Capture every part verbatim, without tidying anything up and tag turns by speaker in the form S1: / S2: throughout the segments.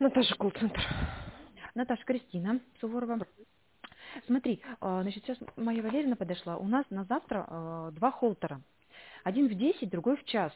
S1: Наташа, колл-центр.
S2: Наташа, Кристина Суворова. Смотри, а, значит, сейчас Майя Валерьевна подошла. У нас на завтра а, два холтера. Один в десять, другой в час.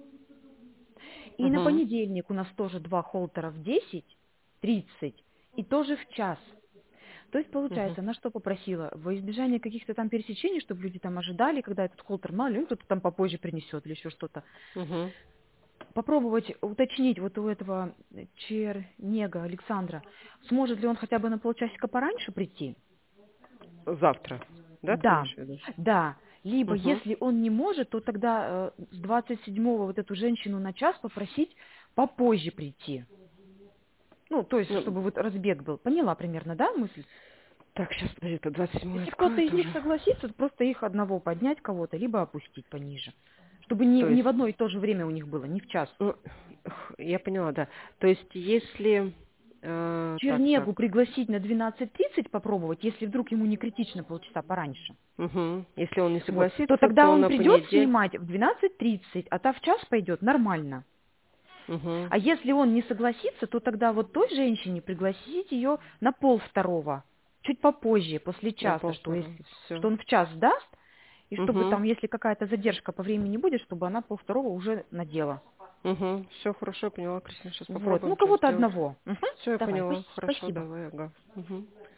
S2: И на
S1: Угу.
S2: понедельник у нас тоже два холтера в десять тридцать и тоже в час. То есть,
S1: Угу.
S2: получается, она что попросила? Во избежание каких-то там пересечений, чтобы люди там ожидали, когда этот холтер, мало ли, ну, кто-то там попозже принесет или еще что-то.
S1: Угу.
S2: Попробовать уточнить вот у этого Чернега Александра, сможет ли он хотя бы на полчасика пораньше прийти?
S1: Завтра. Да, ты
S2: Да,
S1: имеешь в виду?
S2: да. Либо,
S1: Угу.
S2: если он не может, то тогда э, с двадцать седьмого вот эту женщину на час попросить попозже прийти. Ну, то есть,
S1: Ну,
S2: чтобы вот разбег был. Поняла примерно, да, мысль?
S1: так, сейчас, подожди, это двадцать седьмое
S2: Если
S1: открою
S2: кто-то из них
S1: тоже.
S2: согласится, то просто их одного поднять кого-то, либо опустить пониже. Чтобы не,
S1: То
S2: не
S1: есть,
S2: в одно и то же время у них было, не в час.
S1: ну, х- я поняла, да. То есть, если... э, так, так.
S2: Чернегу пригласить на двенадцать тридцать попробовать, если вдруг ему не критично полчаса пораньше.
S1: Угу. Если он не
S2: Вот. То
S1: согласится,
S2: тогда
S1: то
S2: он
S1: на
S2: придет
S1: понедельник...
S2: снимать в двенадцать тридцать, а та в час пойдет нормально.
S1: Угу.
S2: А если он не согласится, то тогда вот той женщине пригласить ее на пол второго, чуть попозже, после
S1: На
S2: часа, что,
S1: полвторого.
S2: если,
S1: Все.
S2: что он в час даст, и чтобы
S1: Угу.
S2: там, если какая-то задержка по времени будет, чтобы она пол второго уже надела.
S1: Угу. Все хорошо, я поняла, Кристина. Сейчас
S2: Вот, ну
S1: попробуем что
S2: кого-то
S1: сделать.
S2: одного. Мгм.
S1: Все, я
S2: Давай,
S1: поняла.
S2: пос-
S1: Хорошо,
S2: спасибо.
S1: давай, ага. Угу.